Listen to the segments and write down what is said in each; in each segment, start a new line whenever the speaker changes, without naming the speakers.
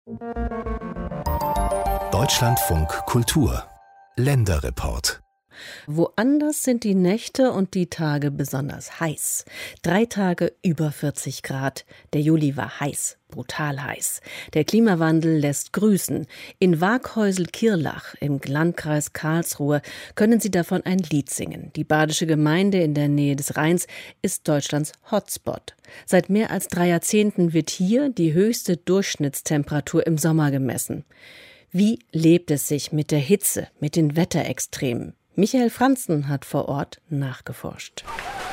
Deutschlandfunk Kultur Länderreport.
Woanders sind die Nächte und die Tage besonders heiß. 3 Tage über 40 Grad. Der Juli war heiß, brutal heiß. Der Klimawandel lässt grüßen. In Waaghäusel-Kirlach im Landkreis Karlsruhe können Sie davon ein Lied singen. Die badische Gemeinde in der Nähe des Rheins ist Deutschlands Hotspot. Seit mehr als 3 Jahrzehnten wird hier die höchste Durchschnittstemperatur im Sommer gemessen. Wie lebt es sich mit der Hitze, mit den Wetterextremen? Michael Franzen hat vor Ort nachgeforscht.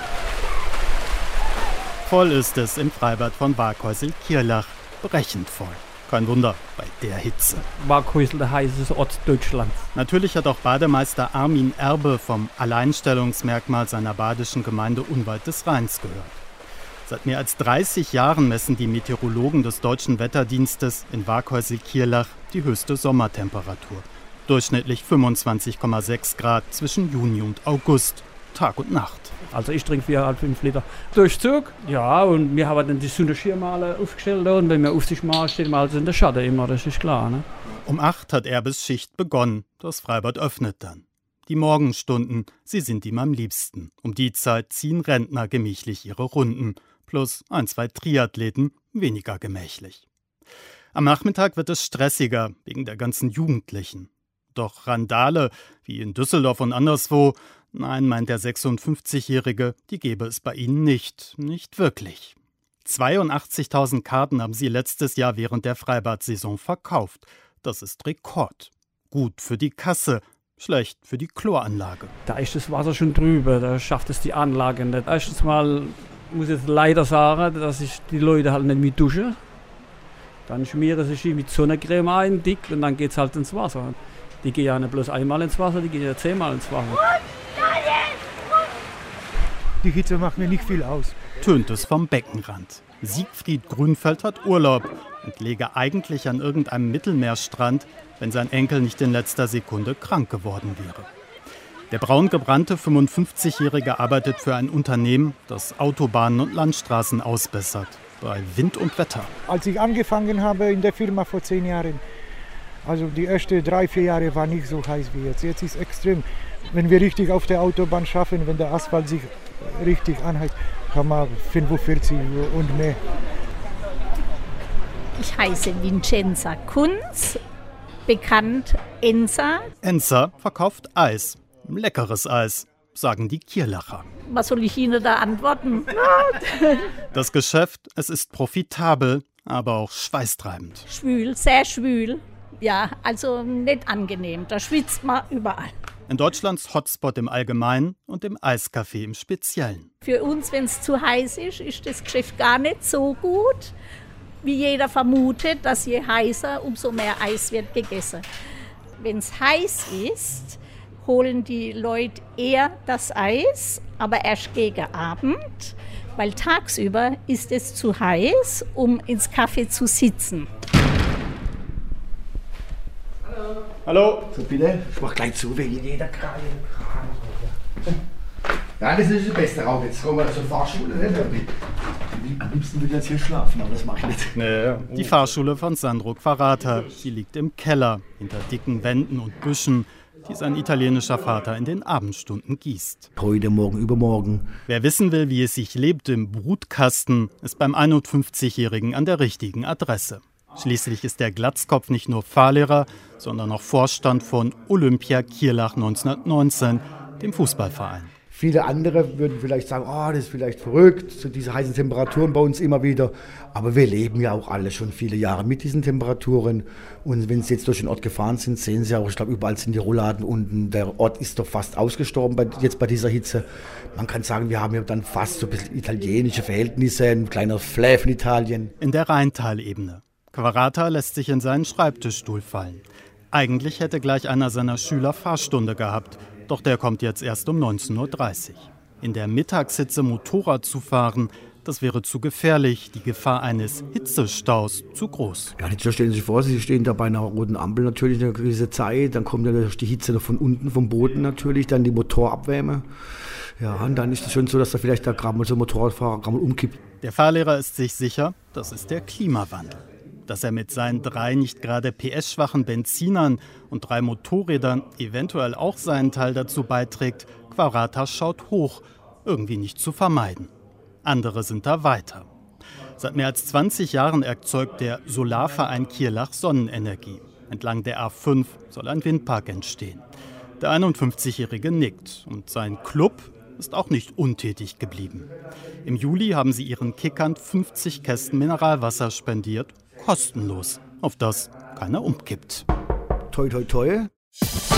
Voll ist es im Freibad von Waaghäusel-Kirlach. Brechend voll. Kein Wunder bei der Hitze.
Waaghäusel, der heißeste Ort Deutschlands.
Natürlich hat auch Bademeister Armin Erbe vom Alleinstellungsmerkmal seiner badischen Gemeinde unweit des Rheins gehört. Seit mehr als 30 Jahren messen die Meteorologen des Deutschen Wetterdienstes in Waaghäusel-Kirlach die höchste Sommertemperatur. Durchschnittlich 25,6 Grad zwischen Juni und August, Tag und Nacht.
Also ich trinke 4,5 Liter Durchzug. Ja, und wir haben dann die Sonnenschirme alle aufgestellt. Und wenn wir auf sich machen, stehen wir also in der Schatten immer, das ist klar. Ne?
Um 8 hat Erbes Schicht begonnen. Das Freibad öffnet dann. Die Morgenstunden, sie sind ihm am liebsten. Um die Zeit ziehen Rentner gemächlich ihre Runden. Plus 1, 2 Triathleten weniger gemächlich. Am Nachmittag wird es stressiger, wegen der ganzen Jugendlichen. Doch Randale, wie in Düsseldorf und anderswo, nein, meint der 56-Jährige, die gäbe es bei ihnen nicht wirklich. 82.000 Karten haben sie letztes Jahr während der Freibad-Saison verkauft. Das ist Rekord. Gut für die Kasse, schlecht für die Kloranlage.
Da ist das Wasser schon drüber, da schafft es die Anlage nicht. Erstens mal muss ich jetzt leider sagen, dass ich die Leute halt nicht mit duschen. Dann schmieren sie sich mit Sonnencreme ein, dick, und dann geht es halt ins Wasser. Die gehen ja nicht bloß einmal ins Wasser, die gehen ja 10-mal ins Wasser.
Die Hitze macht mir nicht viel aus.
Tönt es vom Beckenrand. Siegfried Grünfeld hat Urlaub und läge eigentlich an irgendeinem Mittelmeerstrand, wenn sein Enkel nicht in letzter Sekunde krank geworden wäre. Der braungebrannte 55-Jährige arbeitet für ein Unternehmen, das Autobahnen und Landstraßen ausbessert, bei Wind und Wetter.
Als ich angefangen habe in der Firma vor 10 Jahren, also die ersten 3-4 Jahre war nicht so heiß wie jetzt. Jetzt ist es extrem. Wenn wir richtig auf der Autobahn schaffen, wenn der Asphalt sich richtig anheizt, kann man 45 und mehr.
Ich heiße Vincenza Kunz, bekannt Enza.
Enza verkauft Eis. Leckeres Eis, sagen die Kirlacher.
Was soll ich Ihnen da antworten?
Das Geschäft, es ist profitabel, aber auch schweißtreibend.
Schwül, sehr schwül. Ja, also nicht angenehm. Da schwitzt man überall.
In Deutschlands Hotspot im Allgemeinen und im Eiscafé im Speziellen.
Für uns, wenn es zu heiß ist das Geschäft gar nicht so gut. Wie jeder vermutet, dass je heißer, umso mehr Eis wird gegessen. Wenn es heiß ist, holen die Leute eher das Eis, aber erst gegen Abend, weil tagsüber ist es zu heiß, um ins Café zu sitzen.
Hallo.
So bitte, ich mach gleich zu, wegen jeder Kralle. Ja, das ist der beste Raum. Jetzt kommen wir zur Fahrschule. Am liebsten würde ich jetzt hier schlafen, aber das mache ich nicht.
Nee. Die Fahrschule von Sandro Quarata. Sie liegt im Keller, hinter dicken Wänden und Büschen, die sein italienischer Vater in den Abendstunden gießt.
Heute, morgen, übermorgen.
Wer wissen will, wie es sich lebt im Brutkasten, ist beim 51-Jährigen an der richtigen Adresse. Schließlich ist der Glatzkopf nicht nur Fahrlehrer, sondern auch Vorstand von Olympia Kirlach 1919, dem Fußballverein.
Viele andere würden vielleicht sagen, das ist vielleicht verrückt, so diese heißen Temperaturen bei uns immer wieder. Aber wir leben ja auch alle schon viele Jahre mit diesen Temperaturen. Und wenn Sie jetzt durch den Ort gefahren sind, sehen Sie auch, ich glaube, überall sind die Rollladen unten. Der Ort ist doch fast ausgestorben jetzt bei dieser Hitze. Man kann sagen, wir haben ja dann fast so ein bisschen italienische Verhältnisse, ein kleiner Flair von Italien.
In der Rheintalebene. Quarata lässt sich in seinen Schreibtischstuhl fallen. Eigentlich hätte gleich einer seiner Schüler Fahrstunde gehabt, doch der kommt jetzt erst um 19:30 Uhr. In der Mittagshitze Motorrad zu fahren, das wäre zu gefährlich, die Gefahr eines Hitzestaus zu groß.
Ja, jetzt stellen Sie sich vor, Sie stehen da bei einer roten Ampel natürlich eine gewisse Zeit, dann kommt ja die Hitze noch von unten, vom Boden natürlich, dann die Motorabwärme. Ja, und dann ist es schon so, dass da vielleicht der Motorradfahrer umkippt.
Der Fahrlehrer ist sich sicher, das ist der Klimawandel. dass er mit seinen 3 nicht gerade PS-schwachen Benzinern und 3 Motorrädern eventuell auch seinen Teil dazu beiträgt, Quaratas schaut hoch, irgendwie nicht zu vermeiden. Andere sind da weiter. Seit mehr als 20 Jahren erzeugt der Solarverein Kierlach Sonnenenergie. Entlang der A5 soll ein Windpark entstehen. Der 51-Jährige nickt und sein Club ist auch nicht untätig geblieben. Im Juli haben sie ihren Kickern 50 Kästen Mineralwasser spendiert, kostenlos, auf das keiner umkippt.
Toi, toi, toi.